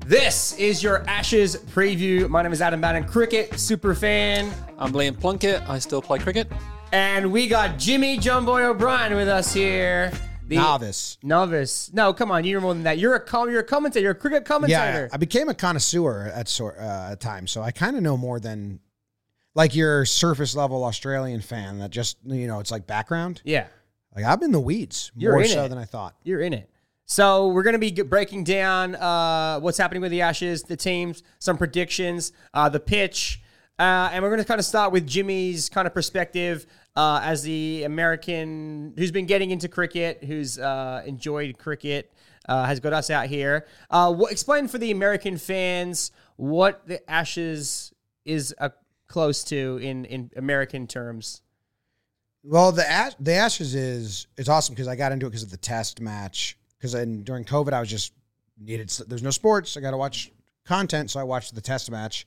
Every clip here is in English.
This is your Ashes preview. My name is Adam Bannon, cricket super fan. I'm Liam Plunkett. I still play cricket. And we got Jimmy John Boy O'Brien with us here. Novice. No, come on. You're more than that. You're a commentator. You're a cricket commentator. Yeah, I became a connoisseur at times, so I kind of know more than like your surface level Australian fan that just, it's like background. Yeah. Like I'm in the weeds more so than I thought. You're in it. So we're going to be breaking down what's happening with the Ashes, the teams, some predictions, the pitch, and we're going to kind of start with Jimmy's kind of perspective as the American who's been getting into cricket, who's enjoyed cricket, has got us out here. Explain for the American fans what the Ashes is close to in American terms. Well, the Ashes it's awesome because I got into it because of the test match. Because during COVID, I was just there's no sports. I got to watch content. So I watched the test match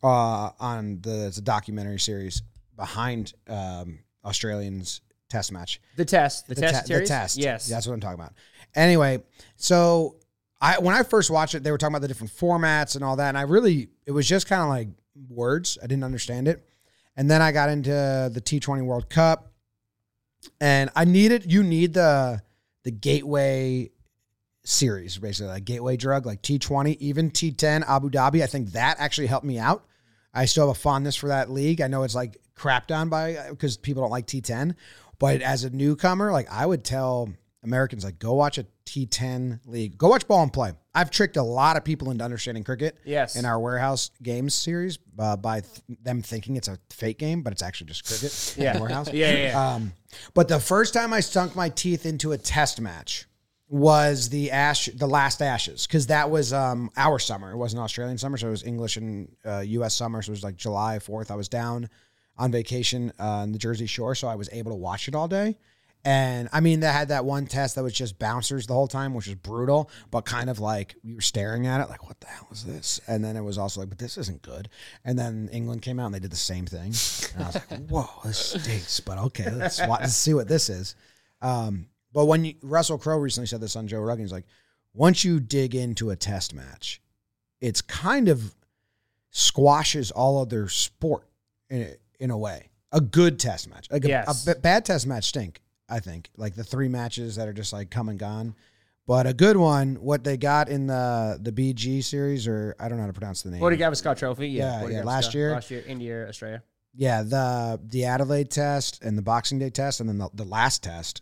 on the documentary series behind Australians test match. The test series? The test. Yes. That's what I'm talking about. Anyway, so when I first watched it, they were talking about the different formats and all that. And it was just kind of like words. I didn't understand it. And then I got into the T20 World Cup. And you need the gateway series, basically like gateway drug, like T20, even T10, Abu Dhabi. I think that actually helped me out. I still have a fondness for that league. I know it's like crapped on because people don't like T10, but as a newcomer, like I would tell Americans, like go watch a T10 league, go watch ball and play. I've tricked a lot of people into understanding cricket in our Warehouse Games series by them thinking it's a fake game, but it's actually just cricket in the Warehouse. Yeah. But the first time I sunk my teeth into a test match was the last Ashes, because that was our summer. It wasn't Australian summer, so it was English and U.S. summer. So it was like July 4th. I was down on vacation on the Jersey Shore, so I was able to watch it all day. And I mean, they had that one test that was just bouncers the whole time, which was brutal, but kind of like we were staring at it like, what the hell is this? And then it was also like, but this isn't good. And then England came out and they did the same thing. And I was like, whoa, this stinks, but okay, let's see what this is. But when Russell Crowe recently said this on Joe Rogan, he's like, once you dig into a test match, it's kind of squashes all other sport in a way. A good test match. Like a bad test match stink, I think. Like the 3 matches that are just like come and gone. But a good one, what they got in the BG series, or I don't know how to pronounce the name. Woody Gavaskar Trophy. Yeah, last year, India, Australia. Yeah, the Adelaide test and the Boxing Day test and then the last test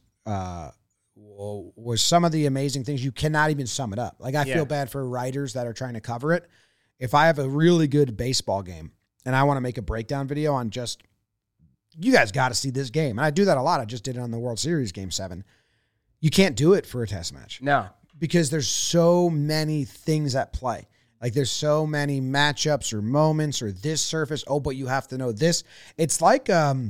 was some of the amazing things. You cannot even sum it up. Like I feel bad for writers that are trying to cover it. If I have a really good baseball game and I want to make a breakdown video on just, you guys got to see this game. And I do that a lot. I just did it on the World Series Game 7. You can't do it for a test match. No. Because there's so many things at play. Like there's so many matchups or moments or this surface. Oh, but you have to know this. It's like,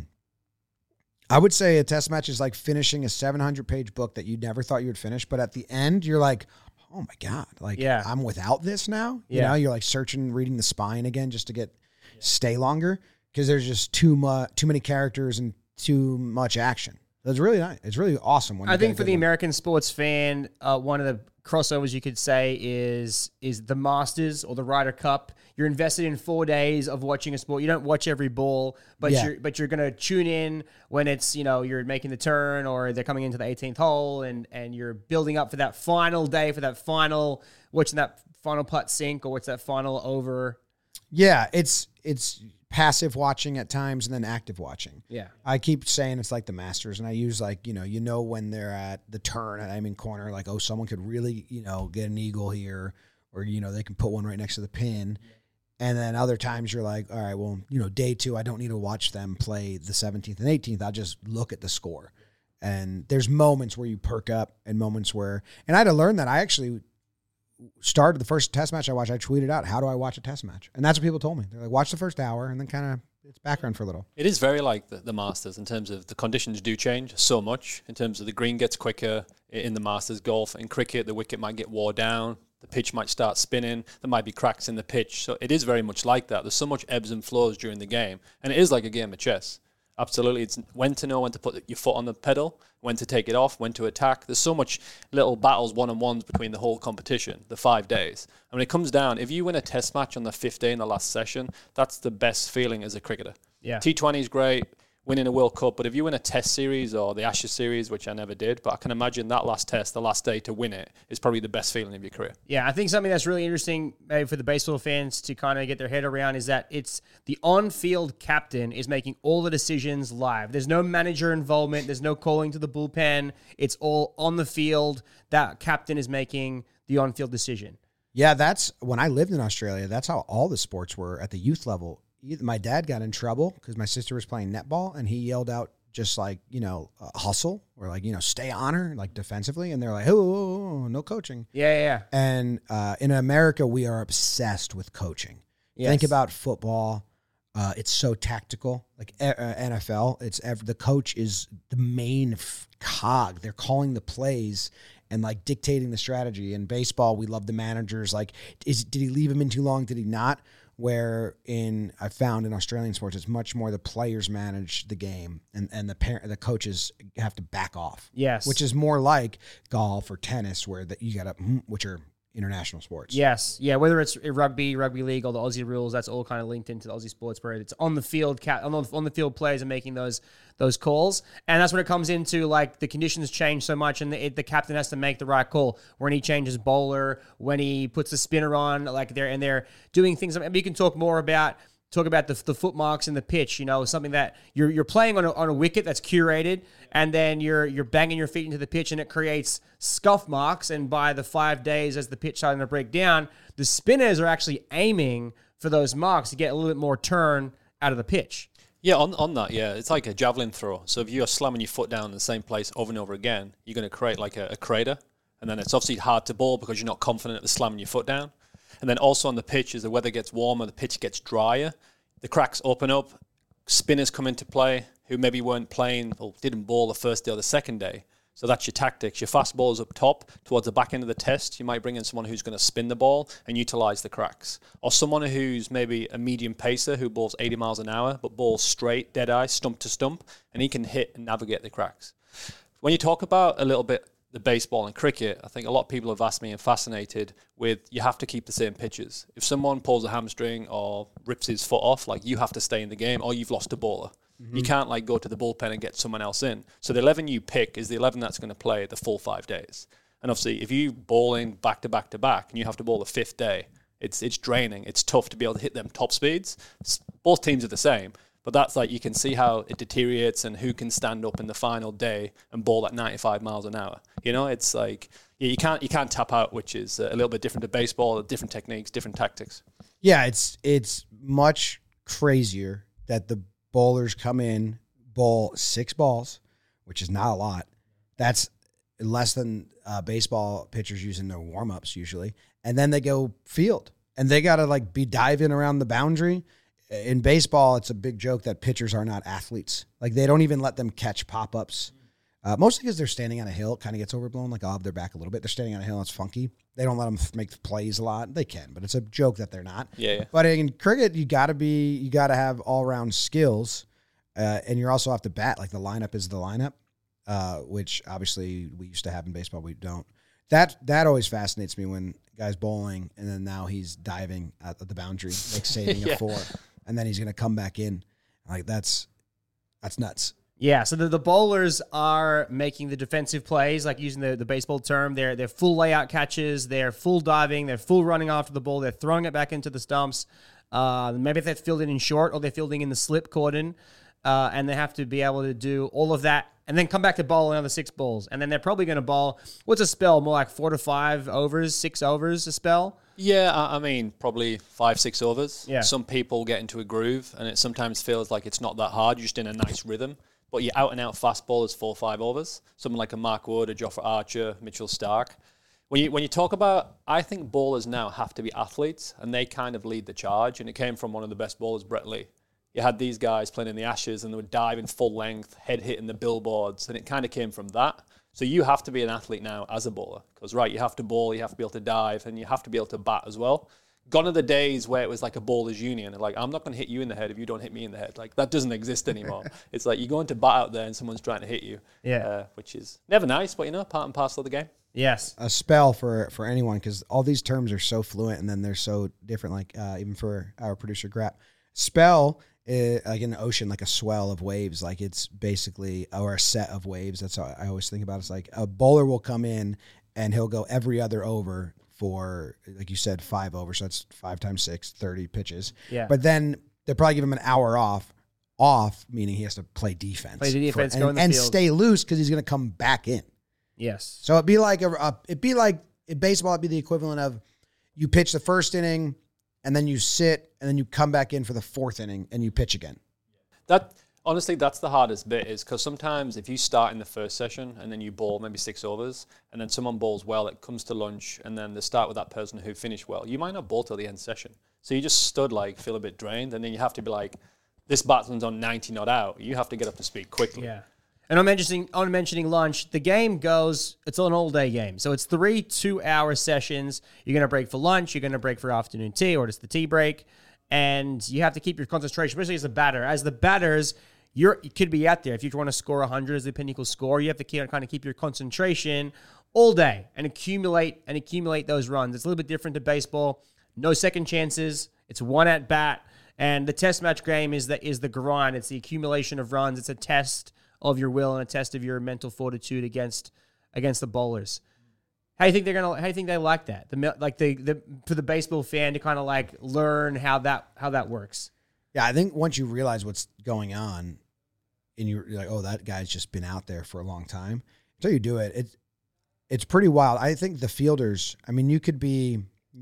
I would say a test match is like finishing a 700-page book that you never thought you would finish. But at the end, you're like, oh my God, like I'm without this now. You know, you're like reading the spine again just to stay longer because there's just too many characters and too much action. It's really nice. It's really awesome. I think for the American sports fan, one of the crossovers you could say is the Masters or the Ryder Cup. You're invested in 4 days of watching a sport. You don't watch every ball, but you're going to tune in when it's, you're making the turn or they're coming into the 18th hole and you're building up for that final day, for that final, watching that final putt sink or what's that final over. Yeah, it's passive watching at times and then active watching. Yeah. I keep saying it's like the Masters, and I use like, when they're at the turn at Aiming Corner, like, oh, someone could really, get an eagle here, or, they can put one right next to the pin. And then other times you're like, all right, well, day 2, I don't need to watch them play the 17th and 18th. I'll just look at the score. And there's moments where you perk up and moments where, and I had to learn that. I actually started the first test match I watched. I tweeted out, how do I watch a test match? And that's what people told me. They're like, watch the first hour and then kind of it's background for a little. It is very like the Masters in terms of the conditions do change so much in terms of the green gets quicker in the Masters. Golf and cricket, the wicket might get wore down. The pitch might start spinning. There might be cracks in the pitch. So it is very much like that. There's so much ebbs and flows during the game. And it is like a game of chess. Absolutely. It's when to know when to put your foot on the pedal, when to take it off, when to attack. There's so much little battles, one-on-ones between the whole competition, the 5 days. And when it comes down, if you win a test match on the 5th day in the last session, that's the best feeling as a cricketer. Yeah. T20 is great, winning a World Cup, but if you win a test series or the Ashes series, which I never did, but I can imagine that last test, the last day to win it, is probably the best feeling of your career. Yeah, I think something that's really interesting maybe for the baseball fans to kind of get their head around is that it's the on-field captain is making all the decisions live. There's no manager involvement. There's no calling to the bullpen. It's all on the field. That captain is making the on-field decision. Yeah, that's when I lived in Australia. That's how all the sports were at the youth level. My dad got in trouble because my sister was playing netball and he yelled out just like, hustle or like, stay on her, like defensively. And they're like, oh, no coaching. Yeah. And in America, we are obsessed with coaching. Yes. Think about football. It's so tactical. Like NFL, the coach is the main cog. They're calling the plays and like dictating the strategy. In baseball, we love the managers. Like, did he leave him in too long? Did he not? Where I found in Australian sports, it's much more the players manage the game and the coaches have to back off. Yes. Which is more like golf or tennis where you got to, which are international sports. Yes. Yeah. Whether it's rugby league, or the Aussie rules, that's all kind of linked into the Aussie sports where it's on the field, on the field players are making those calls. And that's when it comes into like the conditions change so much and the captain has to make the right call when he changes bowler, when he puts the spinner on, like they're doing things. And we can talk about the foot marks in the pitch, something that you're playing on a wicket that's curated, and then you're banging your feet into the pitch, and it creates scuff marks. And by the 5 days, as the pitch starting to break down, the spinners are actually aiming for those marks to get a little bit more turn out of the pitch. Yeah, on that, yeah. It's like a javelin throw. So if you're slamming your foot down in the same place over and over again, you're going to create like a crater. And then it's obviously hard to bowl because you're not confident at slamming your foot down. And then also on the pitch, as the weather gets warmer, the pitch gets drier, the cracks open up, spinners come into play who maybe weren't playing or didn't bowl the first day or the second day. So that's your tactics. Your fast ballers up top towards the back end of the test. You might bring in someone who's going to spin the ball and utilize the cracks. Or someone who's maybe a medium pacer who bowls 80 miles an hour but bowls straight, dead eye, stump to stump, and he can hit and navigate the cracks. When you talk about a little bit the baseball and cricket, I think a lot of people have asked me and fascinated with you have to keep the same pitches. If someone pulls a hamstring or rips his foot off, like you have to stay in the game or you've lost a bowler. Mm-hmm. You can't like go to the bullpen and get someone else in. So the 11 you pick is the 11 that's going to play the full 5 days. And obviously if you bowling back to back to back and you have to bowl the 5th day, it's draining. It's tough to be able to hit them top speeds. Both teams are the same. But that's like, you can see how it deteriorates and who can stand up in the final day and bowl at 95 miles an hour. It's like, you can't tap out, which is a little bit different to baseball, different techniques, different tactics. Yeah, it's much crazier that the bowlers come in, bowl 6 balls, which is not a lot. That's less than baseball pitchers using their warm-ups usually. And then they go field. And they got to like be diving around the boundary. In baseball, it's a big joke that pitchers are not athletes. Like, they don't even let them catch pop-ups. Mostly because they're standing on a hill. It kind of gets overblown. Like, I'll have their back a little bit. They're standing on a hill. And it's funky. They don't let them make plays a lot. They can, but it's a joke that they're not. Yeah. But in cricket, you got to have all-round skills. And you also have to bat. Like, the lineup is the lineup, which obviously we used to have in baseball. We don't. That always fascinates me when guys bowling, and then now he's diving at the boundary, like saving a 4. And then he's going to come back in. Like, that's nuts. Yeah, so the bowlers are making the defensive plays, like using the baseball term. They're full layout catches. They're full diving. They're full running after the ball. They're throwing it back into the stumps. Maybe they're fielding in short or they're fielding in the slip cordon. And they have to be able to do all of that and then come back to bowl another 6 balls. And then they're probably going to bowl, what's a spell? More like 4 to 5 overs, 6 overs a spell? Yeah, I mean, probably 5-6 overs. Yeah. Some people get into a groove, and it sometimes feels like it's not that hard. You're just in a nice rhythm. But your out-and-out fastball is 4 or 5 overs. Someone like a Mark Wood, a Jofra Archer, Mitchell Stark. When you talk about, I think bowlers now have to be athletes, and they kind of lead the charge. And it came from one of the best bowlers, Brett Lee. You had these guys playing in the Ashes, and they would dive in full length, head hitting the billboards, and it kind of came from that. So you have to be an athlete now as a bowler, because you have to bowl, you have to be able to dive, and you have to be able to bat as well. Gone are the days where it was like a bowler's union. Like, I'm not going to hit you in the head if you don't hit me in the head. Like, that doesn't exist anymore. It's like you go into bat out there and someone's trying to hit you. Yeah. Which is never nice, but, part and parcel of the game. Yes. A spell for anyone, because all these terms are so fluent and then they're so different, like even for our producer, Grap. Spell is like in the ocean, like a swell of waves. Like it's basically, or a set of waves. That's how I always think about it. It's like a bowler will come in and he'll go every other over for, like you said, 5 overs. So that's 5 times 6, 30 pitches. Yeah. But then they'll probably give him an hour off, meaning he has to play defense. Play the defense, go in the and field. stay loose because he's going to come back in. Yes. So it'd be like in baseball, it'd be the equivalent of you pitch the first inning and then you sit and then you come back in for the 4th inning and you pitch again. Honestly, that's the hardest bit, is because sometimes if you start in the first session and then you bowl maybe 6 overs and then someone bowls well, it comes to lunch and then they start with that person who finished well, you might not bowl till the end session. So you just stood feel a bit drained, and then you have to be like, this batsman's on 90 not out. You have to get up to speed quickly. Yeah. And I'm mentioning lunch. The game goes, it's an all-day game. So it's 3 2-hour sessions. You're going to break for lunch. You're going to break for afternoon tea, or just the tea break. And you have to keep your concentration, especially as a batter. As the batters, you could be out there. If you want to score 100 as the pinnacle score, you have to kind of keep your concentration all day and accumulate those runs. It's a little bit different to baseball. No second chances. It's one at bat. And the test match game is the grind. It's the accumulation of runs. It's a test of your will and a test of your mental fortitude against the bowlers. How do you think they like that? For the baseball fan to kind of like learn how that works. Yeah, I think once you realize what's going on, and you're like, oh, that guy's just been out there for a long time. Until you do it, it's pretty wild. I think the fielders, I mean, you could be,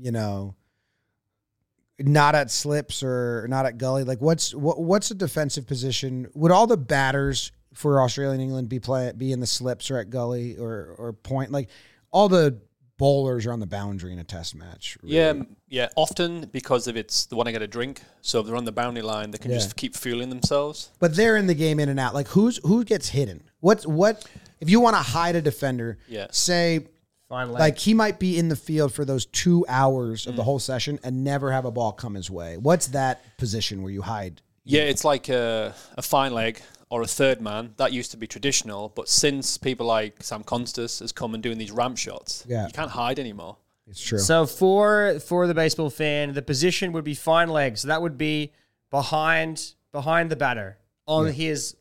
not at slips or not at gully. Like, what's a defensive position? Would all the batters for Australia and England be in the slips or at gully or point? Like, all the bowlers are on the boundary in a test match. Really. Yeah. Often because of they want to get a drink. So if they're on the boundary line, they can just keep fueling themselves. But they're in the game in and out. Like, who gets hidden? What if you want to hide a defender? Yeah. Say, like he might be in the field for those 2 hours of the whole session and never have a ball come his way. What's that position where you hide? Yeah, it's like a fine leg or a third man. That used to be traditional, but since people like Sam Constas has come and doing these ramp shots, you can't hide anymore. It's true. So for the baseball fan, the position would be fine leg. So that would be behind the batter on his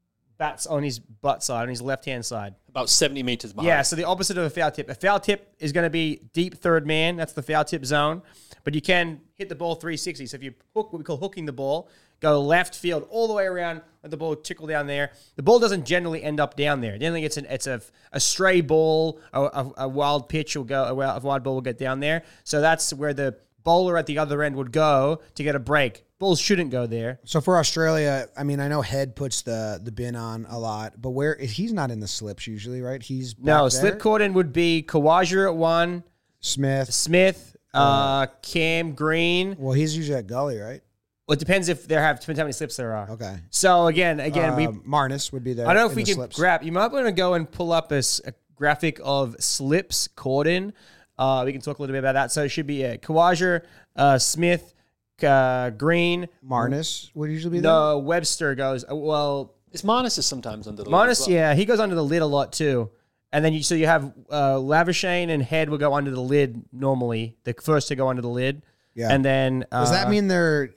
butt side, on his left-hand side. About 70 meters behind. Yeah, so the opposite of a foul tip. A foul tip is going to be deep third man. That's the foul tip zone. But you can hit the ball 360. So if you hook, what we call hooking the ball, go left field all the way around, let the ball tickle down there. The ball doesn't generally end up down there. Generally, it's a stray ball, a wild pitch will go, a wild ball will get down there. So that's where the bowler at the other end would go to get a break. Balls shouldn't go there. So for Australia, I mean, I know Head puts the bin on a lot, but he's not in the slips usually, right? He's back there? Slip cordon would be Khawaja at 1, Smith, Cam Green. Well, he's usually at gully, right? Well, it depends depends how many slips there are. Okay. So again, we Marnus would be there. I don't know if we can grab. You might want to go and pull up a graphic of slips cordon. We can talk a little bit about that. So it should be Khawaja, Smith, Green. Marnus would usually be there? No, Webster goes, It's Marnus is sometimes under the lid. Marnus, yeah, he goes under the lid a lot too. And then you have Lavishane and Head will go under the lid normally. The first to go under the lid. Yeah. And then... does that mean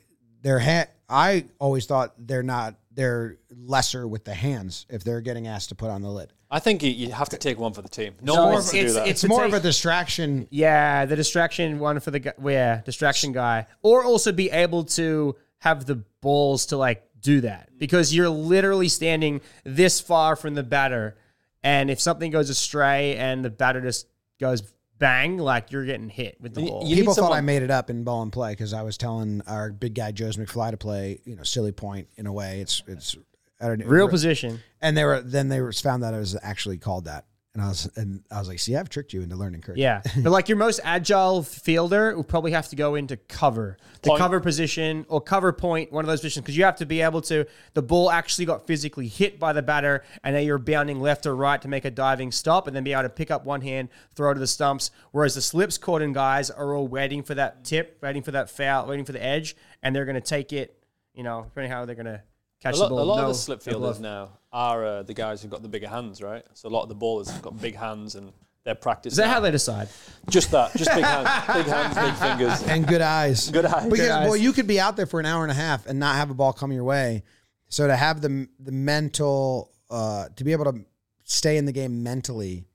I always thought they're lesser with the hands if they're getting asked to put on the lid. I think you have to take one for the team. No one wants to do that. It's more of a distraction. Yeah, the distraction one for the distraction guy. Or also be able to have the balls to like do that. Because you're literally standing this far from the batter, and if something goes astray and the batter just goes bang, like you're getting hit with the ball. People thought I made it up in ball and play because I was telling our big guy Joe's McFly to play, silly point in a way. It's real position. And they were found that it was actually called that. And I was like, see, I've tricked you into learning cricket. Yeah. But like your most agile fielder will probably have to go into cover, the Point. cover position or cover point, one of those positions, because you have to be able to, the ball actually got physically hit by the batter and then you're bounding left or right to make a diving stop and then be able to pick up one hand, throw to the stumps. Whereas the slips cordon guys are all waiting for that tip, waiting for that foul, waiting for the edge, and they're going to take it, depending how they're going to catch the ball. A lot of the slip fielders now are the guys who've got the bigger hands, right? So a lot of the ballers have got big hands and they're practicing. Is that how they decide? Just that. Just big hands, big fingers. And good eyes. Good eyes. Because, eyes. well, you could be out there for an hour and a half and not have a ball come your way. So to have the mental, to be able to stay in the game mentally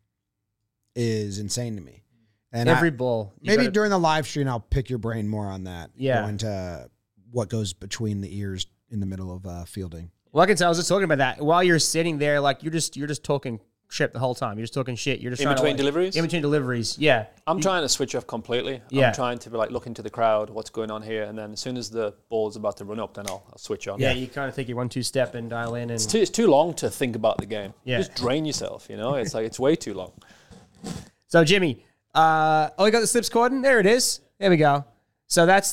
is insane to me. And Every ball. You maybe gotta- during the live stream, I'll pick your brain more on that. Yeah. Go into what goes between the ears in the middle of fielding. Well, I can tell. I was just talking about that. While you're sitting there, like you're just talking shit the whole time. You're just talking shit. You're just In trying between to, deliveries? In between deliveries, yeah. I'm trying to switch off completely. Yeah. I'm trying to look into the crowd, what's going on here, and then as soon as the ball is about to run up, then I'll switch on. Yeah, you kind of take your 1-2 step and dial in, and It's too long to think about the game. Yeah. Just drain yourself, It's like it's way too long. so Jimmy, we got the slips cordon. There it is. There we go. So it's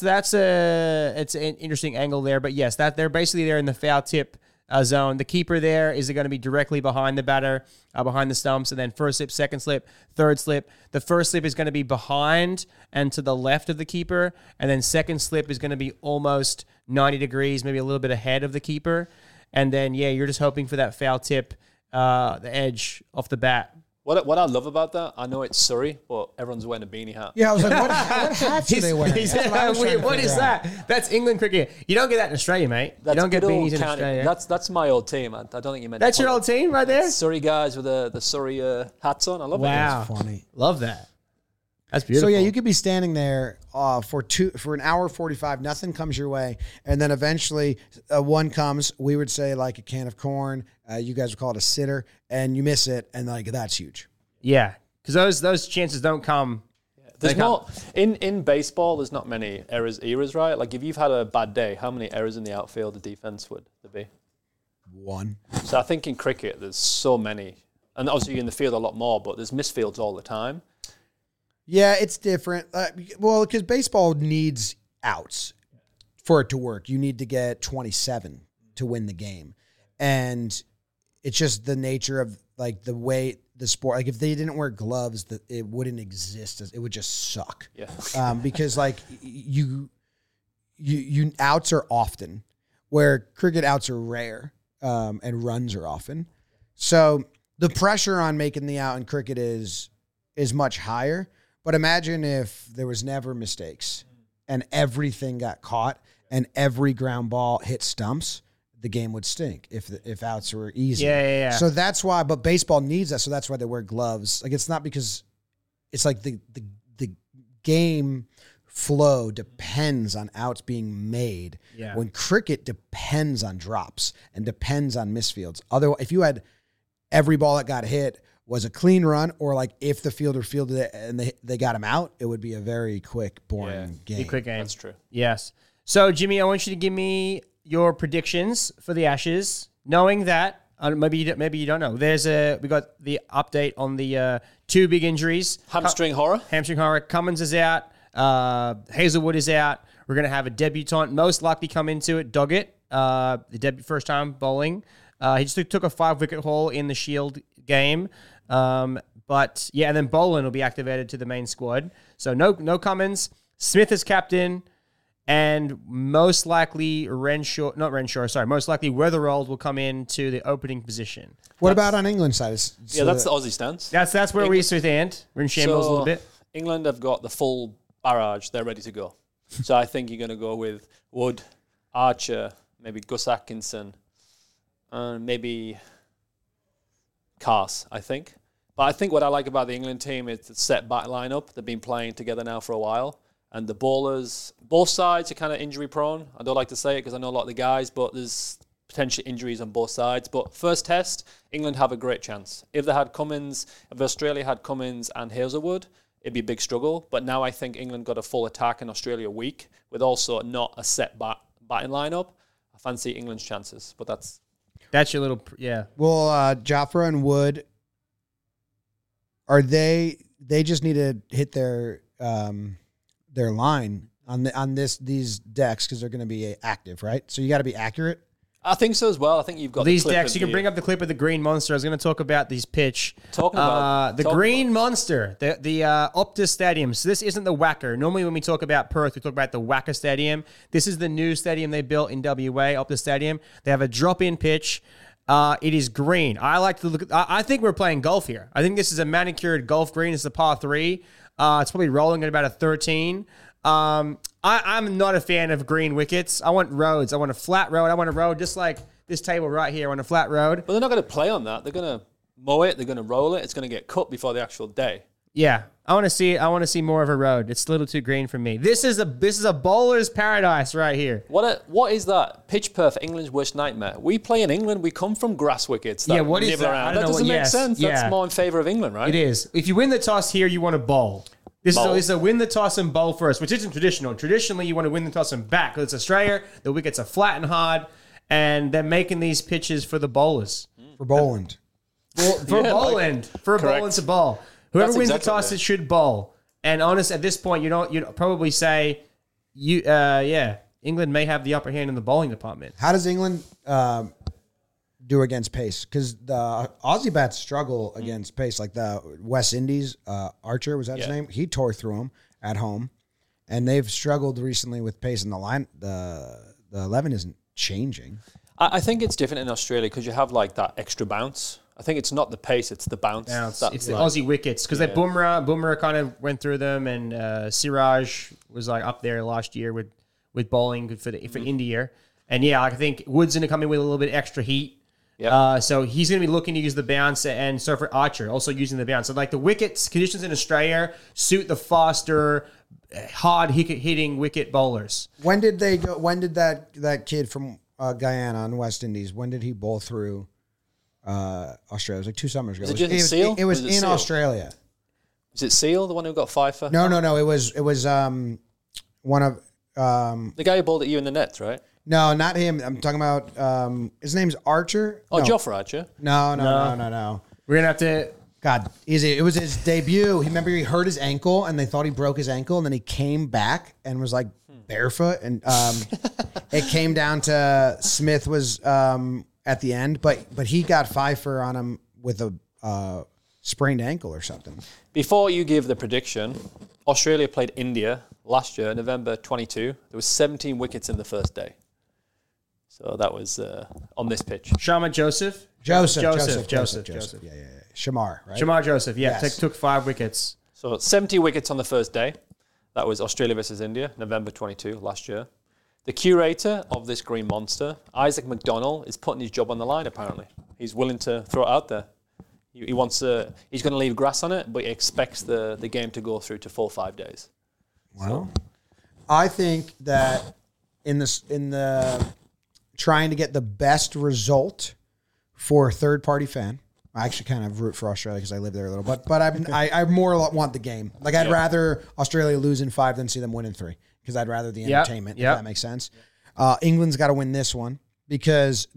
an interesting angle there, but yes, that they're basically there in the foul tip zone. The keeper there is going to be directly behind the batter, behind the stumps, and then first slip, second slip, third slip. The first slip is going to be behind and to the left of the keeper, and then second slip is going to be almost 90 degrees, maybe a little bit ahead of the keeper. And then, you're just hoping for that foul tip, the edge off the bat. What I love about that, I know it's Surrey, but everyone's wearing a beanie hat. Yeah, I was like, what hats are they wearing? That's what I was trying to What figure is out. that? That's England cricket. You don't get that in Australia, mate. That's you don't get good old beanies in county- Australia. That's my old team. I don't think you meant. That's to your put old team right there? Surrey guys with the Surrey hats on. I love it. Wow. Funny. Love that. That's beautiful. So yeah, you could be standing there for an hour 45. Nothing comes your way, and then eventually one comes. We would say like a can of corn. You guys would call it a sitter, and you miss it, and like that's huge. Yeah, because those chances don't come. There's They can't- not in baseball. There's not many eras, right? Like if you've had a bad day, how many errors in the outfield, the defense would there be? One. So I think in cricket, there's so many, and obviously in the field a lot more, but there's misfields all the time. Yeah, it's different. Well, because baseball needs outs for it to work. You need to get 27 to win the game, and it's just the nature of like the way the sport. Like if they didn't wear gloves, that it wouldn't exist. It would just suck. Yeah. Because like you outs are often, where cricket outs are rare, and runs are often. So the pressure on making the out in cricket is much higher. But imagine if there was never mistakes and everything got caught and every ground ball hit stumps, the game would stink if outs were easy. Yeah. So that's why, but baseball needs that. So that's why they wear gloves. Like it's not because it's like the game flow depends on outs being made. Yeah. When cricket depends on drops and depends on misfields. Otherwise, if you had every ball that got hit was a clean run, or like if the fielder fielded it and they got him out, it would be a very quick, boring game. Be a quick game. That's true. Yes. So Jimmy, I want you to give me your predictions for the Ashes, knowing that maybe you don't know. We got the update on the two big injuries. Hamstring horror. Hamstring horror. Cummins is out. Hazelwood is out. We're going to have a debutant most likely come into it. Doggett, the first time bowling. He just took a 5-wicket haul in the Shield game. But yeah, and then Boland will be activated to the main squad. So no Cummins. Smith is captain. And most likely most likely Weatherald will come into the opening position. What about on England's side? That's the Aussie stance. That's where we stand. We're in shambles a little bit. England have got the full barrage. They're ready to go. So I think you're going to go with Wood, Archer, maybe Gus Atkinson, and maybe Cars, I think. But I think what I like about the England team is the set back lineup. They've been playing together now for a while. And the bowlers, both sides are kind of injury prone. I don't like to say it because I know a lot of the guys, but there's potential injuries on both sides. But first test, England have a great chance. If Australia had Cummins and Hazelwood, it'd be a big struggle. But now I think England got a full attack and Australia weak, with also not a set batting lineup. I fancy England's chances, but that's your little, yeah. Well, Jafra and Wood are they just need to hit their line on these decks because they're going to be active, right? So you got to be accurate. I think so as well. I think you've got these the clip decks. You can bring up the clip of the Green Monster. I was going to talk about these pitch. Green Monster, the Optus Stadium. So this isn't the Wacker. Normally when we talk about Perth, we talk about the Wacker Stadium. This is the new stadium they built in WA, Optus Stadium. They have a drop-in pitch. It is green. I like to look. I think we're playing golf here. I think this is a manicured golf green. It's a par 3. It's probably rolling at about a 13. I'm not a fan of green wickets. I want roads. I want a flat road. I want a road just like this table right here. I want a flat road. But they're not going to play on that. They're going to mow it. They're going to roll it. It's going to get cut before the actual day. Yeah, I want to see. I want to see more of a road. It's a little too green for me. This is a bowler's paradise right here. What is that? Pitch Perth, England's worst nightmare. We play in England. We come from grass wickets. Yeah, what is that? I don't that know doesn't make yes, sense. yeah. That's more in favour of England, right? It is. If you win the toss here, you want to bowl. This is a win the toss and bowl first, which isn't traditional. Traditionally, you want to win the toss and back because it's Australia. The wickets are flat and hard, and they're making these pitches for the bowlers. For Boland. For Boland to bowl. Whoever That's wins exactly the toss, it should bowl. And honest, at this point, you'd probably say, England may have the upper hand in the bowling department. How does England do against pace? Because the Aussie bats struggle against pace. Like the West Indies, Archer, was that his name? He tore through them at home. And they've struggled recently with pace. And the 11 isn't changing. I think it's different in Australia because you have like that extra bounce. I think it's not the pace, it's the bounce. It's the Aussie wickets because Bumrah kind of went through them, and Siraj was like up there last year with bowling for India. And I think Wood's going to come in with a little bit extra heat. Yep. So he's going to be looking to use the bounce, and so for Archer also using the bounce. So like the wickets conditions in Australia suit the faster, hard hitting wicket bowlers. When did they go? When did that kid from Guyana on West Indies? When did he bowl through Australia? It was like 2 summers ago. It was in Seal? Australia. Is it Seal, the one who got 5 for? No. It was one of the guy who bowled at you in the nets, right? No, not him. I'm talking about his name's Archer. Oh, no. Jofra Archer. No. We're gonna have to. God, it was his debut. Remember, he hurt his ankle, and they thought he broke his ankle, and then he came back and was like barefoot, and it came down to Smith was at the end, but he got 5 for on him with a sprained ankle or something. Before you give the prediction, Australia played India last year, November 22. There was 17 wickets in the first day. So that was on this pitch. Shamar Joseph. Joseph. Yeah. Shamar, right? Shamar Joseph, took 5 wickets. So 70 wickets on the first day. That was Australia versus India, November 22 last year. The curator of this Green Monster, Isaac McDonnell, is putting his job on the line, apparently. He's willing to throw it out there. He wants he's going to leave grass on it, but he expects the game to go through to full 5 days. Well, I think that in the trying to get the best result for a third-party fan, I actually kind of root for Australia because I live there a little, but I more want the game. Like I'd rather Australia lose in 5 than see them win in 3 because I'd rather the entertainment. If that makes sense. England's got to win this one because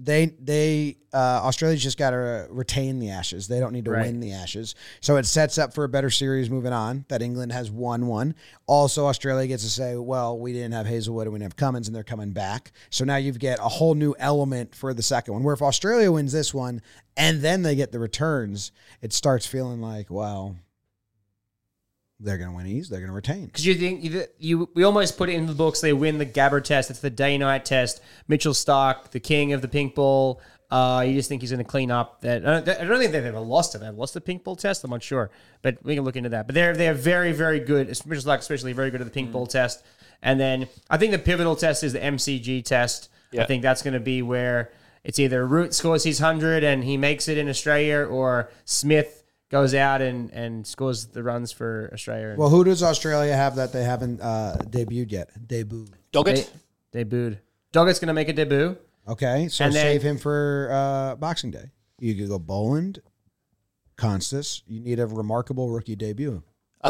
Australia's just got to retain the Ashes. They don't need to win the Ashes. So it sets up for a better series moving on that England has won one. Also, Australia gets to say, well, we didn't have Hazelwood and we didn't have Cummins and they're coming back. So now you've got a whole new element for the second one. Where if Australia wins this one and then they get the returns, it starts feeling like, well, they're going to win these. They're going to retain. Because you think we almost put it in the books. They win the Gabba test. It's the day-night test. Mitchell Starc, the king of the pink ball. You just think he's going to clean up that. I don't think they've ever lost it. They've lost the pink ball test. I'm not sure, but we can look into that. But they're very, very good. Mitchell Starc especially very good at the pink ball test. And then I think the pivotal test is the MCG test. Yeah. I think that's going to be where it's either Root scores his 100 and he makes it in Australia, or Smith goes out and scores the runs for Australia. Well, who does Australia have that they haven't debuted yet? Doggett? Debuted. Doggett's going to make a debut. Okay, so save him for Boxing Day. You could go Boland, Constas. You need a remarkable rookie debut.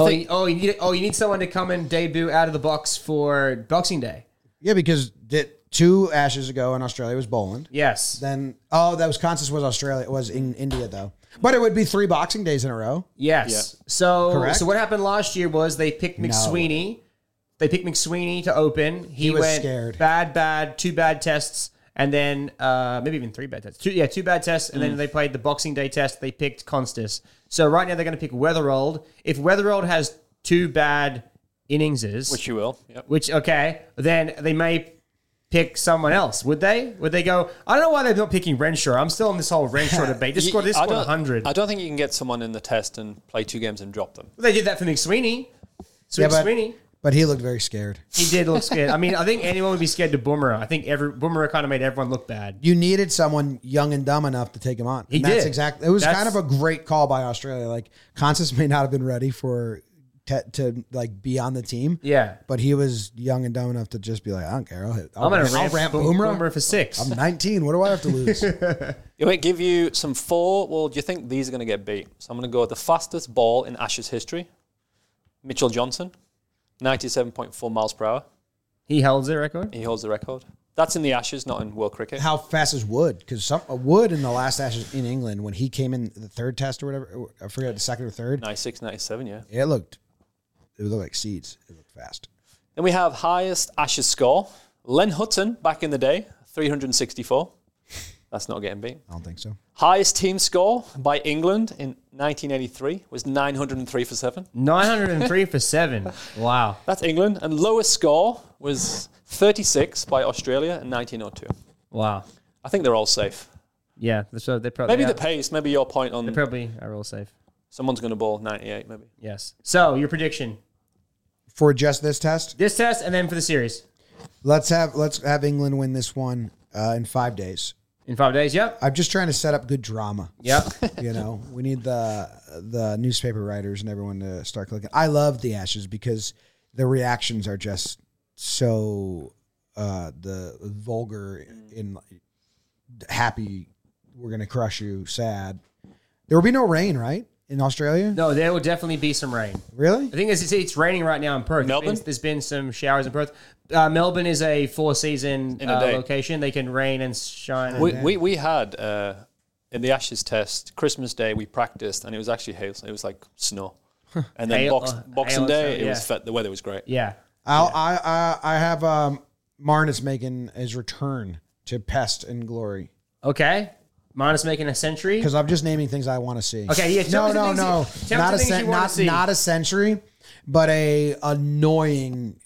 You need someone to come and debut out of the box for Boxing Day. Yeah, because 2 Ashes ago in Australia was Boland. Yes. Then that was Constas was Australia. It was in India though. But it would be 3 Boxing Days in a row. Yes. So Correct? so what happened last year was they picked McSweeney. They picked McSweeney to open. He was went scared. bad, 2 bad tests, and then maybe even 3 bad tests. 2 bad tests, and then they played the Boxing Day test. They picked Constas. So right now they're going to pick Weatherald. If Weatherald has 2 bad inningses, Which you will. Yep. then they may pick someone else. Would they? Would they go? I don't know why they're not picking Renshaw. I'm still on this whole Renshaw debate. Just scored 100. I don't think you can get someone in the test and play 2 games and drop them. They did that for McSweeney. Sweeney. But he looked very scared. He did look scared. I mean, I think anyone would be scared to Boomerang. I think Boomerang kind of made everyone look bad. You needed someone young and dumb enough to take him on. He That's did. exactly. It was kind of a great call by Australia. Like Constance may not have been ready for to like be on the team. Yeah. But he was young and dumb enough to just be like, I don't care. I'm going to ramp Boomerang for 6. I'm 19. What do I have to lose? I might give you some 4. Well, do you think these are going to get beat? So I'm going to go with the fastest ball in Ashes history. Mitchell Johnson, 97.4 miles per hour. He holds the record? He holds the record. That's in the Ashes, not in World Cricket. How fast is Wood? Because Wood in the last Ashes in England, when he came in the 3rd test or whatever, I forget the 2nd or 3rd. 96, 97, yeah. It looked like seeds. It looked fast. Then we have highest Ashes score. Len Hutton, back in the day, 364. That's not getting beat. I don't think so. Highest team score by England in 1983 was 903 for 7. 903 for 7. Wow. That's England. And lowest score was 36 by Australia in 1902. Wow. I think they're all safe. Yeah. So they probably Maybe the pace, maybe your point on They probably are all safe. someone's going to bowl 98 maybe. Yes. So your prediction. For just this test, This test and then for the series. let's have England win this one in 5 days. In 5 days, yep. I'm just trying to set up good drama. Yep. You know, we need the newspaper writers and everyone to start clicking. I love the Ashes because the reactions are just so the vulgar in happy. We're gonna crush you. Sad. There will be no rain, right, in Australia? No, there will definitely be some rain. Really? The thing is, it's raining right now in Perth. Melbourne? There's been some showers in Perth. Melbourne is a 4-season In a day. location. They can rain and shine. We had in the Ashes test, Christmas Day, we practiced and it was actually hail. It was like snow. And then Hail- Boxing hail Day, and snow, the weather was great. Yeah. I have Marnus making his return to Pest and Glory Okay. Minus making a century. because I'm just naming things I want to see. Okay, yeah. tell No, us the no, things no. you- tell us Not the a things you wanna see. not a century, but a annoying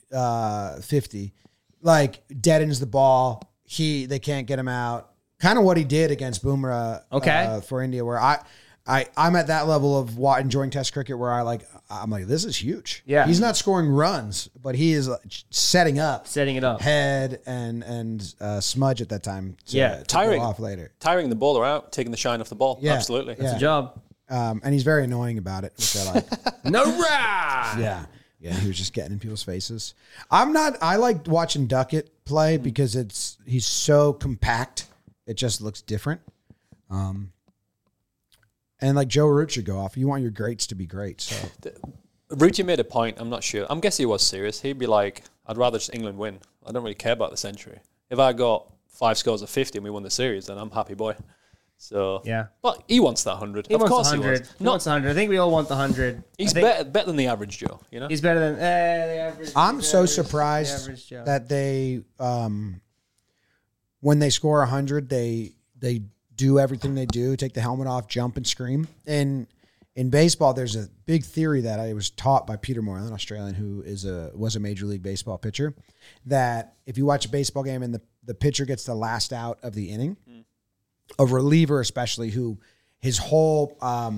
50. Like deadens the ball. They can't get him out. Kind of what he did against Bumrah. Okay. For India, where I'm at that level of enjoying Test cricket where I'm like, this is huge. Yeah. He's not scoring runs, but he is setting up Setting it up. Head and Smudge at that time. To, Yeah. to Tiring. go off later. Tiring the bowler out, taking the shine off the ball. Yeah. Absolutely. Yeah. Good job. And he's very annoying about it, which I like. No rah! Yeah. Yeah, he was just getting in people's faces. I like watching Duckett play because he's so compact. It just looks different. And like Joe Root should go off. You want your greats to be great. So Ruti made a point, I'm not sure. I'm guessing he was serious. He'd be like, I'd rather just England win. I don't really care about the century. If I got 5 scores of 50 and we won the series, then I'm happy boy. So Yeah. But he wants that 100. He of wants course the 100. he wants. He wants the 100. I think we all want the 100. He's I think better than the average Joe, you know? He's better than the average. I'm the so average- surprised the average Joe. that they, when they score 100, they do everything they do, take the helmet off, jump and scream. And in baseball, there's a big theory that I was taught by Peter Moylan, an Australian who was a Major League Baseball pitcher, that if you watch a baseball game and the pitcher gets the last out of the inning, a reliever especially who his whole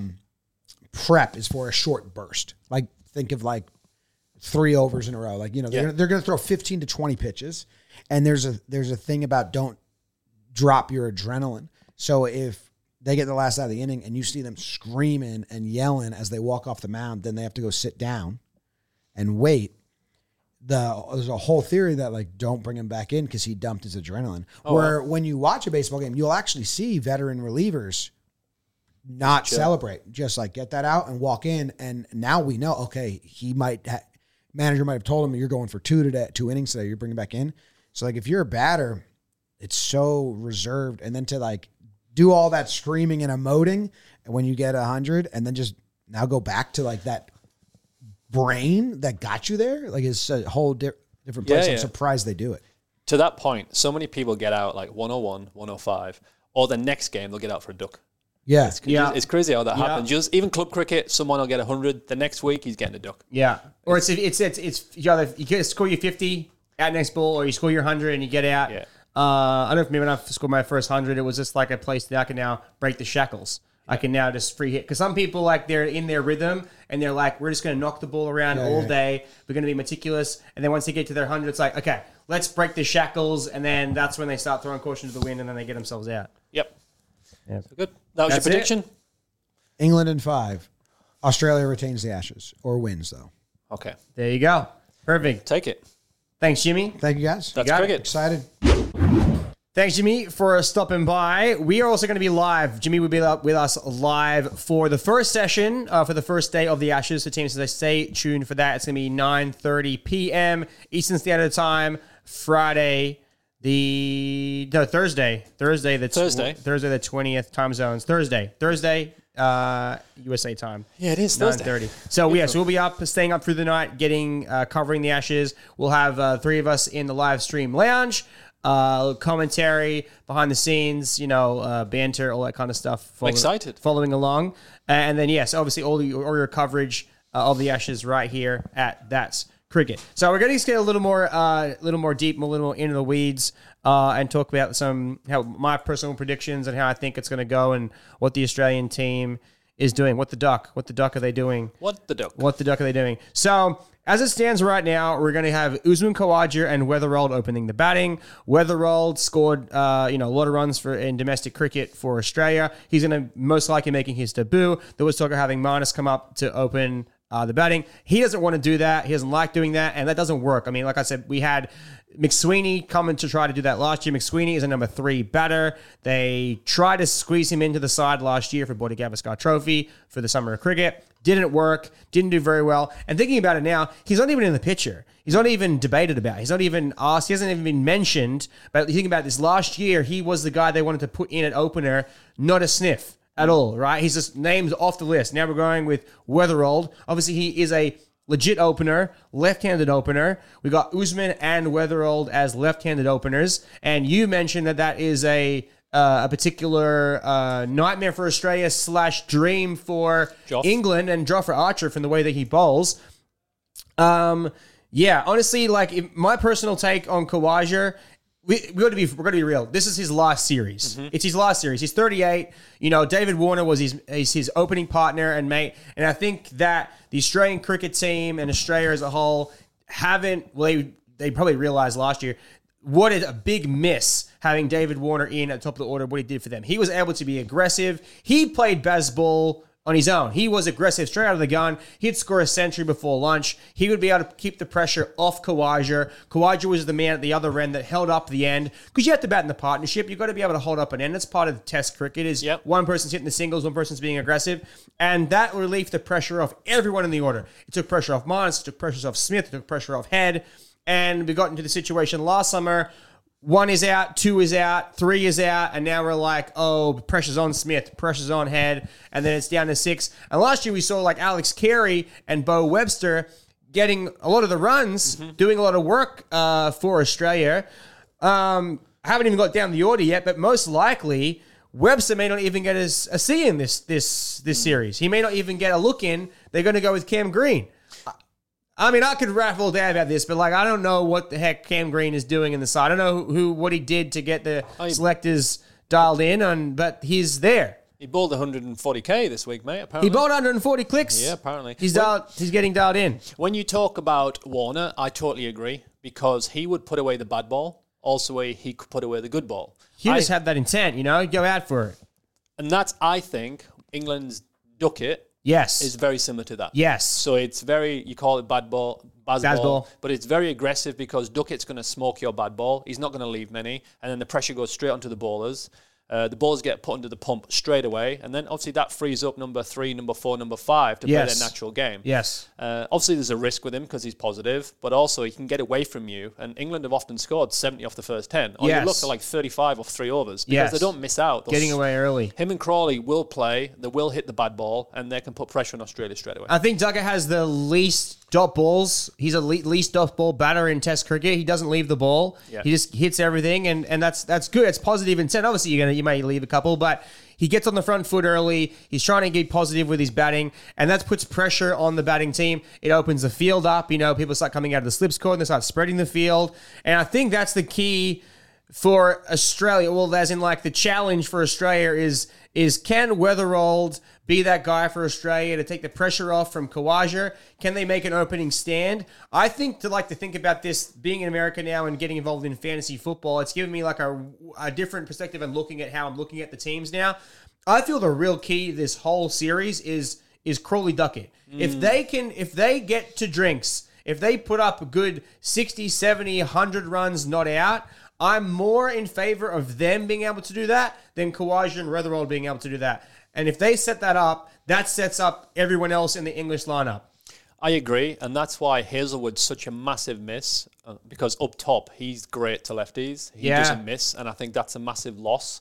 prep is for a short burst. Like think of like 3 overs in a row. Like, they're going to throw 15 to 20 pitches. And there's a thing about don't drop your adrenaline. So if they get the last out of the inning and you see them screaming and yelling as they walk off the mound, then they have to go sit down and wait. There's a whole theory that like don't bring him back in because he dumped his adrenaline. When you watch a baseball game, you'll actually see veteran relievers not celebrate, just like get that out and walk in. And now we know, okay, manager might have told him you're going for 2 innings today. You're bringing back in. So like if you're a batter, it's so reserved. And then to like do all that screaming and emoting, and when you get 100, and then just now go back to like that brain that got you there, like it's a whole different place. I'm surprised they do it. To that point, so many people get out like 101, 105, or the next game they'll get out for a duck. Yeah. It's crazy how that happens. Just even club cricket, someone will get 100. The next week, he's getting a duck. Yeah. Or it's you either you score your 50 at next ball, or you score your 100 and you get out. Yeah. I don't know if maybe when I scored my first 100, it was just like a place that I can now break the shackles. I can now just free hit. Because some people, like, they're in their rhythm and they're like, we're just going to knock the ball around all day. We're going to be meticulous. And then once they get to their 100, it's like, okay, let's break the shackles. And then that's when they start throwing caution to the wind and then they get themselves out. Yep. Yeah. So good. That was That's your prediction? England in 5. Australia retains the Ashes or wins, though. Okay. There you go. Perfect. Take it. Thanks, Jimmy. Thank you, guys. That's got it. cricket. Excited. Thanks, Jimmy, for stopping by. We are also going to be live. Jimmy will be up with us live for the first session, for the first day of the Ashes. So teams, so stay tuned for that. It's going to be 9:30 p.m. Eastern Standard Time, Thursday the 20th time zones. Thursday, USA time. Yeah, it is Thursday. 9:30. So we'll be up, staying up through the night, covering the Ashes. We'll have 3 of us in the live stream lounge. Commentary, behind the scenes, banter, all that kind of stuff. I'm excited. Following along. And then, yes, obviously all your coverage of the Ashes right here at That's Cricket. So we're going to get a little more deep, a little more into the weeds, and talk about my personal predictions and how I think it's going to go and what the Australian team is doing. What the duck are they doing? What the duck are they doing? So, as it stands right now, we're going to have Usman Khawaja and Weatherald opening the batting. Weatherald scored, a lot of runs in domestic cricket for Australia. He's going to most likely making his debut. There was talk of having Marnus come up to open the batting. He doesn't want to do that. He doesn't like doing that, and that doesn't work. I mean, like I said, we had McSweeney coming to try to do that last year. McSweeney is a number 3 batter. They tried to squeeze him into the side last year for Border Gavaskar Trophy for the Summer of Cricket. Didn't work. Didn't do very well. And thinking about it now, he's not even in the picture. He's not even debated about. He's not even asked. He hasn't even been mentioned. But thinking about this last year, he was the guy they wanted to put in at opener, not a sniff at all, right? He's just named off the list. Now we're going with Weatherald. Obviously, he is a legit opener, left-handed opener. We got Usman and Weatherald as left-handed openers. And you mentioned that is a particular nightmare for Australia / dream for England and Jofra Archer from the way that he bowls. Honestly, my personal take on Khawaja, we're going to be real. This is his last series. Mm-hmm. It's his last series. He's 38. David Warner was his opening partner and mate. And I think that the Australian cricket team and Australia as a whole they probably realized last year what is a big miss having David Warner in at the top of the order, what he did for them. He was able to be aggressive. He played baseball on his own. He was aggressive straight out of the gun. He'd score a century before lunch. He would be able to keep the pressure off Khawaja. Khawaja was the man at the other end that held up the end. Because you have to bat in the partnership. You've got to be able to hold up an end. That's part of the test cricket is one person's hitting the singles, one person's being aggressive. And that relieved the pressure off everyone in the order. It took pressure off Marnus, it took pressure off Smith, it took pressure off Head. And we got into the situation last summer. 1 is out, 2 is out, 3 is out, and now we're like, pressure's on Smith, pressure's on Head, and then it's down to 6. And last year we saw Alex Carey and Bo Webster getting a lot of the runs, doing a lot of work for Australia. I haven't even got down the order yet, but most likely Webster may not even get a C in this series. He may not even get a look in. They're going to go with Cam Green. I mean, I could rap all day about this, but I don't know what the heck Cam Green is doing in the side. I don't know what he did to get the selectors dialed in, but he's there. He bowled 140k this week, mate. Apparently, he bowled 140 clicks. Yeah, apparently he's getting dialed in. When you talk about Warner, I totally agree because he would put away the bad ball. Also, he could put away the good ball. He just had that intent, go out for it. And that's, I think, England's Duckett. Yes. Is very similar to that. Yes. So it's you call it bad ball, Bazball, but it's very aggressive because Duckett's going to smoke your bad ball. He's not going to leave many. And then the pressure goes straight onto the bowlers. the balls get put under the pump straight away, and then obviously that frees up number 3, number 4, number 5 to play their natural game. Yes. Obviously, there's a risk with him because he's positive, but also he can get away from you. And England have often scored 70 off the first 10. Or you look at like 35 off 3 overs because they don't miss out. Getting away early. Him and Crawley will play, they will hit the bad ball, and they can put pressure on Australia straight away. I think Duggett has the least dot balls. He's a least dot ball batter in Test cricket. He doesn't leave the ball. Yeah. He just hits everything, and that's good. It's positive intent. Obviously, you may leave a couple, but he gets on the front foot early. He's trying to get positive with his batting, and that puts pressure on the batting team. It opens the field up. People start coming out of the slips court and they start spreading the field. And I think that's the key for Australia. Well, as in like the challenge for Australia is can Weatherald be that guy for Australia to take the pressure off from Khawaja? Can they make an opening stand? I think to think about this, being in America now and getting involved in fantasy football, it's given me like a different perspective and looking at how I'm looking at the teams now. I feel the real key to this whole series is Crawley Duckett. If they get to drinks, if they put up a good 60, 70, 100 runs not out, I'm more in favor of them being able to do that than Khawaja and Weatherald being able to do that. And if they set that up, that sets up everyone else in the English lineup. I agree, and that's why Hazelwood's such a massive miss, because up top, he's great to lefties. He doesn't miss, and I think that's a massive loss.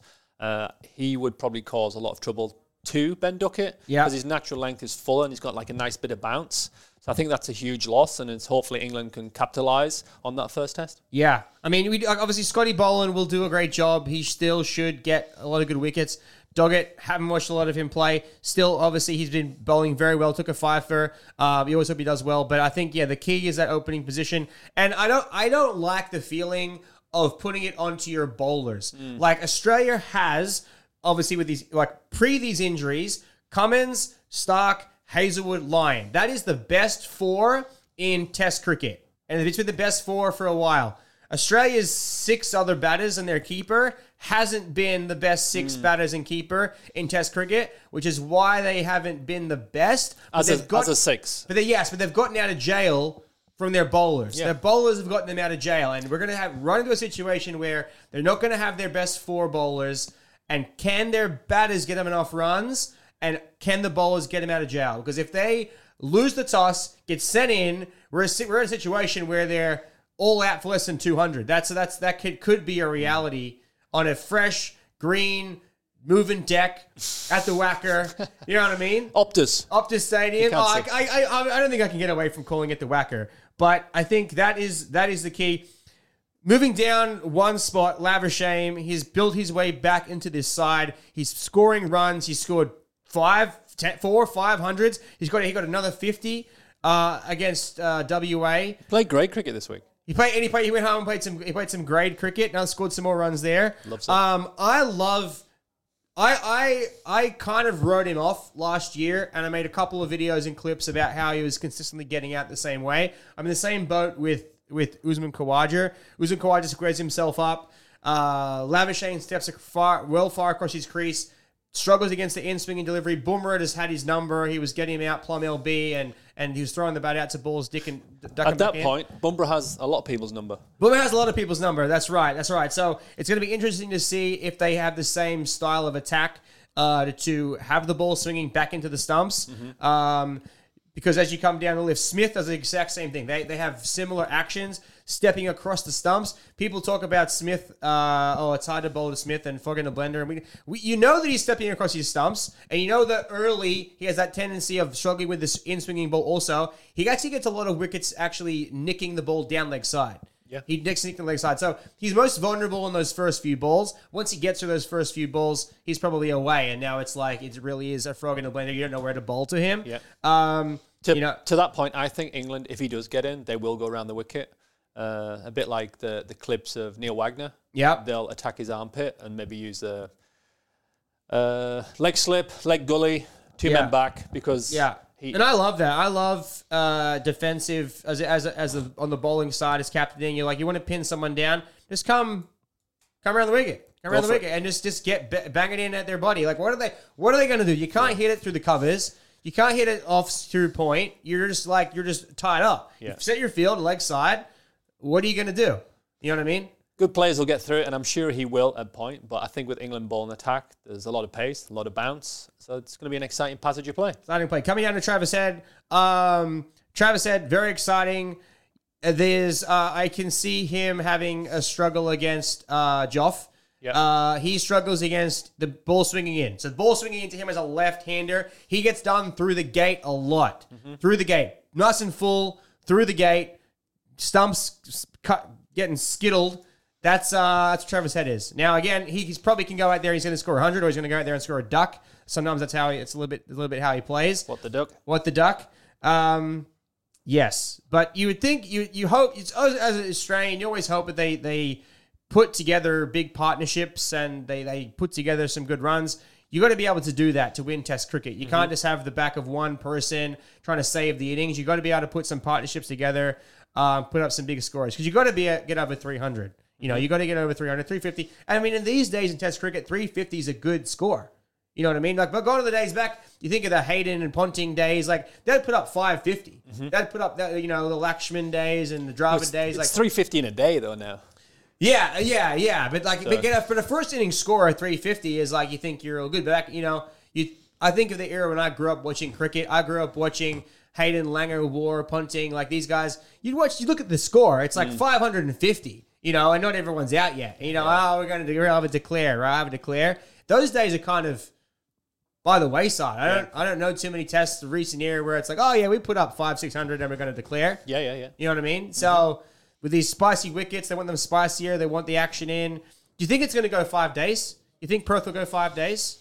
He would probably cause a lot of trouble to Ben Duckett, because his natural length is full and he's got like a nice bit of bounce. So I think that's a huge loss, and it's hopefully England can capitalise on that first test. Yeah. I mean, obviously Scotty Boland will do a great job. He still should get a lot of good wickets. Doggett, haven't watched a lot of him play. Still, obviously, he's been bowling very well. Took a fifer. You always hope he does well. But I think, the key is that opening position. And I don't like the feeling of putting it onto your bowlers. Like Australia has, obviously, with these these injuries, Cummins, Stark, Hazelwood, Lyon. That is the best 4 in Test cricket. And it's been the best 4 for a while. Australia's 6 other batters and their keeper hasn't been the best 6 batters and keeper in Test cricket, which is why they haven't been the best. As a 6. But they've gotten out of jail from their bowlers. Yeah. Their bowlers have gotten them out of jail, and we're going to run into a situation where they're not going to have their best 4 bowlers, and can their batters get them enough runs, and can the bowlers get them out of jail? Because if they lose the toss, get sent in, we're in a situation where they're all out for less than 200. That could be a reality on a fresh, green, moving deck at the Wacker. You know what I mean? Optus Stadium. I don't think I can get away from calling it the Wacker, but I think that is the key. Moving down one spot, Lavishame, he's built his way back into this side. He's scoring runs. He scored 500s. He got another 50 against WA. Played great cricket this week. He went home and played some grade cricket. Now scored some more runs there. Loves it. I kind of wrote him off last year, and I made a couple of videos and clips about how he was consistently getting out the same way. I'm in the same boat with Usman Khawaja. Usman Khawaja squares himself up. Lavishane steps far across his crease. Struggles against the in-swinging delivery. Bumrah just had his number. He was getting him out plumb LB, and he was throwing the bat out to balls, ducking At that point, Bumrah has a lot of people's number. Bumrah has a lot of people's number. That's right. So it's going to be interesting to see if they have the same style of attack to have the ball swinging back into the stumps. Because as you come down the lift, Smith does the exact same thing. They have similar actions, stepping across the stumps. People talk about Smith, it's hard to bowl to Smith and Fogg in the blender. And you know that he's stepping across his stumps, and you know that early he has that tendency of struggling with this in-swinging ball also. He actually gets a lot of wickets actually nicking the ball down leg side. Yeah. He nicks the leg side. So he's most vulnerable in those first few balls. Once he gets to those first few balls, he's probably away. And now it's like it really is a frog in the blender. You don't know where to bowl to him. Yeah. To that point, I think England, if he does get in, they will go around the wicket. A bit like the clips of Neil Wagner. Yeah. They'll attack his armpit and maybe use the leg slip, leg gully, two men back because and I love that. I love defensive as on the bowling side as captaining. You're like, you want to pin someone down, just come around the wicket. And just get bang it in at their body. Like, what are they going to do? You can't hit it through the covers. You can't hit it off through point. You're just tied up. Yeah. You set your field leg side. What are you going to do? You know what I mean? Good players will get through it, and I'm sure he will at point. But I think with England ball and attack, there's a lot of pace, a lot of bounce. So it's going to be an exciting passage of play. Exciting play. Coming down to Travis Head. Travis Head, very exciting. I can see him having a struggle against Joff. Yeah. He struggles against the ball swinging in. So the ball swinging into him as a left-hander, he gets done through the gate a lot. Through the gate. Nice and full, through the gate. Stumps getting skittled. That's Travis Head is. Now again, he's probably can go out there. He's going to score 100, or he's going to go out there and score a duck. Sometimes that's how it's a little bit how he plays. What the duck? Yes, but you would think you hope as an Australian, you always hope that they put together big partnerships and they put together some good runs. You got to be able to do that to win Test cricket. You can't just have the back of one person trying to save the innings. You got to be able to put some partnerships together, put up some big scores because you got to get over 300. You know, you got to get over 300, 350. I mean, in these days in Test cricket, 350 is a good score. You know what I mean? Like, but going to the days back, you think of the Hayden and Ponting days, like, they'd put up 550. They'd put up, the Lakshman days and the Dravid days. It's 350 in a day, though, now. Yeah. But, like, for the first inning score of 350 is, like, you think you're real good. But, I think of the era when I grew up watching cricket. I grew up watching Hayden, Langer, War, Ponting, like, these guys. You look at the score, it's like 550. And not everyone's out yet. We're going to have a declare, right? Have a declare. Those days are kind of by the wayside. I don't know too many tests of recent era where it's like, oh yeah, we put up 500-600 and we're going to declare. Yeah. You know what I mean? So with these spicy wickets, they want them spicier. They want the action in. Do you think it's going to go 5 days? You think Perth will go 5 days?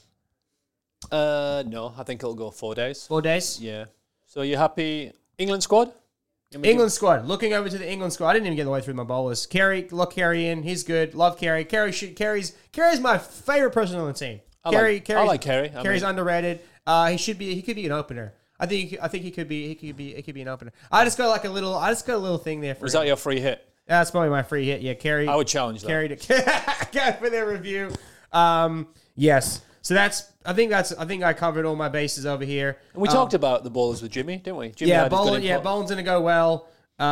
No, I think it'll go 4 days. 4 days? Yeah. So you happy? England squad? England squad. Looking over to the England squad. I didn't even get the way through my bowlers. Lock Carey in. He's good. Love Carey. Carey's my favorite person on the team. I like Carey. Carey's underrated. He could be an opener. I think he could be an opener. I just got a little thing there for Was him. that your free hit? That's probably my free hit. Yeah, Carey. I would challenge that. Carey to go for their review. Yes. So I think I covered all my bases over here. And we talked about the bowlers with Jimmy, didn't we? Jimmy Boland's going to go well.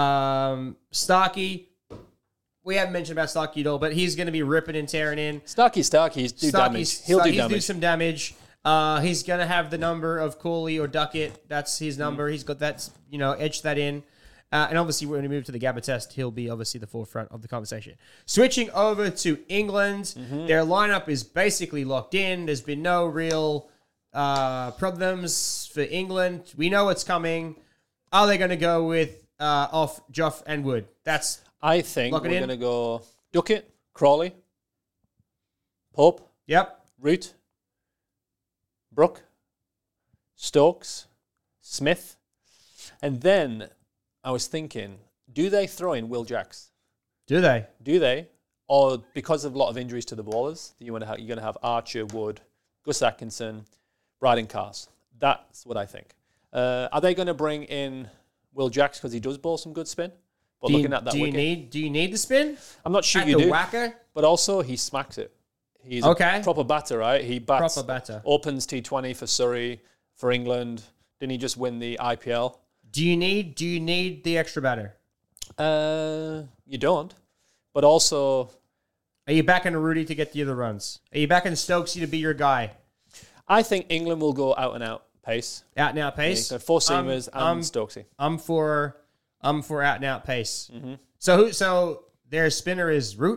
Starkey, we haven't mentioned about Starkey at all, but he's going to be ripping and tearing in. Starkey's damage. He'll do some damage. He's going to have the number of Cooley or Duckett. That's his number. He's got that, edge that in. And obviously, when we move to the Gabba test, he'll be obviously the forefront of the conversation. Switching over to England, their lineup is basically locked in. There's been no real problems for England. We know what's coming. Are they going to go with off Joff and Wood? I think we're going to go Duckett, Crawley, Pope, Root, Brook, Stokes, Smith, and then I was thinking, do they throw in Will Jacks? Do they? Or because of a lot of injuries to the bowlers, you're going to have Archer, Wood, Gus Atkinson, Bryden Cars. That's what I think. Are they going to bring in Will Jacks because he does bowl some good spin? But do you need the spin? I'm not sure at you the do. Whacker? But also he smacks it. He's a proper batter, right? He bats. Proper batter. Opens T20 for Surrey, for England. Didn't he just win the IPL? Do you need the extra batter? You don't. But also, are you backing Rudy to get the other runs? Are you backing Stokesy to be your guy? I think England will go out and out pace. Out and out pace. Yeah, four seamers and Stokesy. I'm for out and out pace. So their spinner is Root.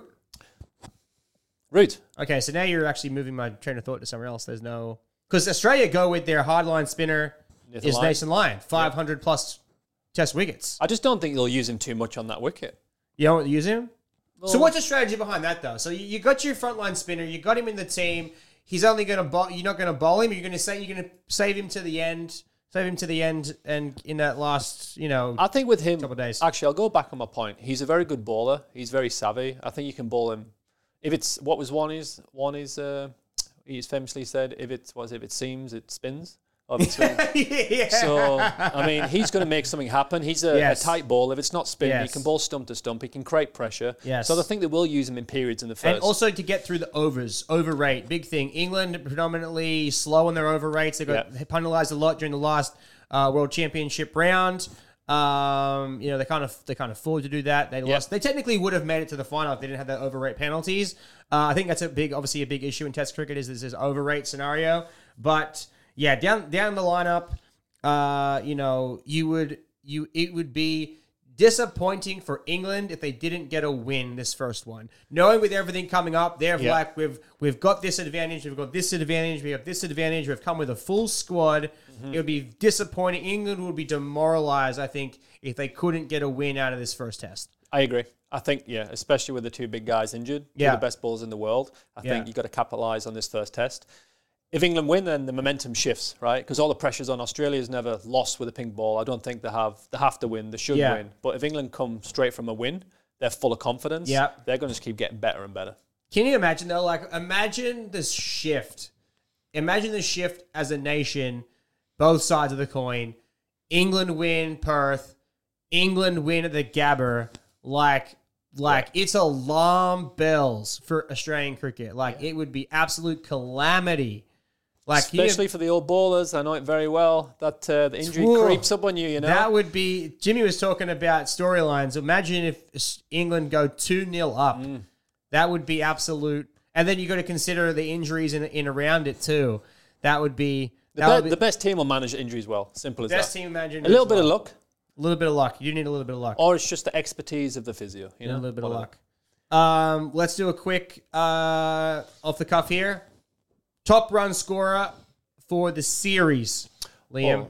Okay, so now you're actually moving my train of thought to somewhere else. There's no because Australia go with their hardline spinner. Nathan Lyon, 500 plus test wickets. I just don't think they'll use him too much on that wicket. You don't use him? Well, so what's the strategy behind that, though? So you got your frontline spinner, you got him in the team. He's only going to bowl. You're not going to bowl him. You're going to save him to the end. Save him to the end, and in that last, I think with him, couple of days. Actually, I'll go back on my point. He's a very good bowler. He's very savvy. I think you can bowl him. If it's what was one is he's famously said, if it seems, it spins. Yeah. So, I mean, he's going to make something happen. He's a tight ball. If it's not spin, he can bowl stump to stump. He can create pressure. Yes. So I think they will use him in periods in the first. And also to get through the over rate. Big thing. England predominantly slow on their over rates. They got penalised a lot during the last World Championship round. They kind of forward to do that. They lost. They technically would have made it to the final if they didn't have that overrate penalties. I think that's obviously a big issue in Test cricket is this overrate scenario. But yeah, down the lineup, it would be disappointing for England if they didn't get a win this first one. Knowing with everything coming up, they're like, we've got this advantage, we've got this advantage, we have this advantage, we've come with a full squad. It would be disappointing. England would be demoralized, I think, if they couldn't get a win out of this first test. I agree. I think, especially with the two big guys injured, two of the best bowlers in the world, I think you've got to capitalise on this first test. If England win, then the momentum shifts, right? Because all the pressure's on. Australia's never lost with a pink ball. I don't think they have to win. They should win. But if England come straight from a win, they're full of confidence. Yeah. They're going to just keep getting better and better. Can you imagine, though? Imagine this shift. Imagine the shift as a nation, both sides of the coin. England win Perth. England win at the Gabba. It's alarm bells for Australian cricket. It would be absolute calamity. Especially for the old bowlers, I know it very well, that the injury creeps up on you, That would be... Jimmy was talking about storylines. Imagine if England go 2-0 up. That would be absolute... And then you got to consider the injuries in around it too. That would be... The best team will manage injuries well. Simple as that. Best team managing a little bit of luck. A little bit of luck. You need a little bit of luck. Or it's just the expertise of the physio. A little bit of luck. Let's do a quick off the cuff here. Top run scorer for the series, Liam.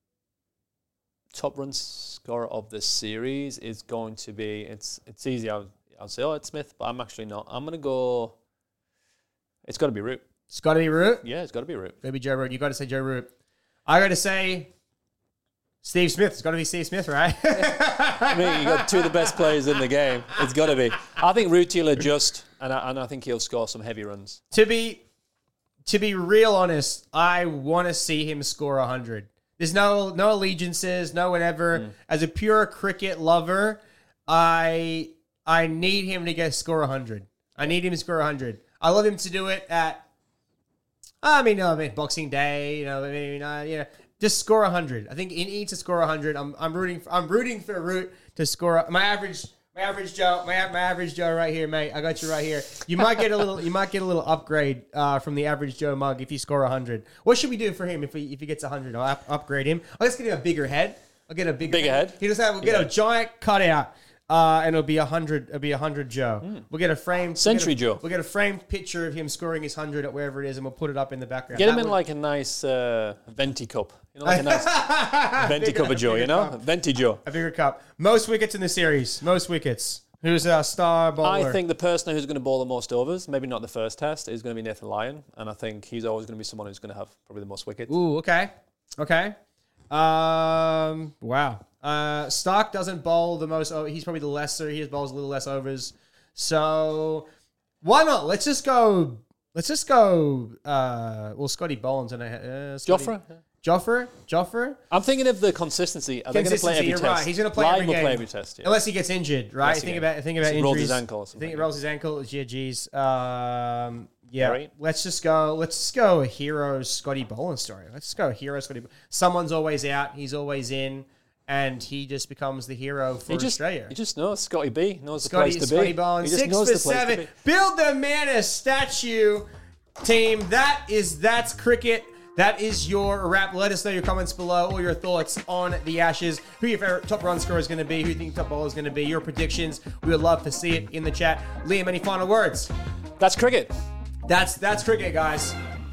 Top run scorer of the series is going to be, it's easy. I'll say, it's Smith, but I'm actually not. I'm going to go, it's got to be Root. It's got to be Root? Yeah, it's got to be Root. Maybe Joe Root. You got to say Joe Root. I got to say Steve Smith. It's got to be Steve Smith, right? I mean, you got two of the best players in the game. It's got to be. I think Root will adjust, and I think he'll score some heavy runs. To be real honest, I want to see him score 100. There's no allegiances, no whatever. As a pure cricket lover, I need him to score 100. I need him to score 100. I love him to do it at Boxing Day, just score 100. I think he needs to score 100. I'm rooting for Root to score. My average Joe right here, mate. I got you right here. You might get a little upgrade from the average Joe mug if you score 100. What should we do for him if he gets 100? I'll upgrade him. I'll just get him a bigger head. I'll get a bigger head. We'll get a giant cutout. And it'll be 100. It'll be 100 Joe. We'll get a framed Joe. We'll get a framed picture of him scoring his 100 at wherever it is, and we'll put it up in the background. Get him in like a nice venti cup, like a nice venti cup of Joe, venti Joe. A bigger cup. Most wickets in the series. Most wickets. Who's our star bowler? I think the person who's going to bowl the most overs, maybe not the first test, is going to be Nathan Lyon, and I think he's always going to be someone who's going to have probably the most wickets. Ooh, okay. Wow. Stark doesn't bowl the most. He's probably the lesser. He bowls a little less overs. So why not? Let's just go. Scotty Boland's in a Jofra. I'm thinking of the consistency. Are they going to play every you're test? Right. He's going to play every game. Play every test, yeah. Unless he gets injured, right? Think about injuries. Rolls his ankle or something. I think he rolls his ankle. Yeah, geez. Yeah. Right. Let's just go a hero Scotty Boland story. Let's just go a hero Scotty. Someone's always out. He's always in. And he just becomes the hero for Australia. He just knows. Scotty B knows the place to be. Scotty Boland, 6 for 7. Build the man a statue, team. That's cricket. That is your wrap. Let us know your comments below, all your thoughts on the Ashes, who your favorite top run scorer is going to be, who you think top bowler is going to be, your predictions. We would love to see it in the chat. Liam, any final words? That's cricket. That's cricket, guys.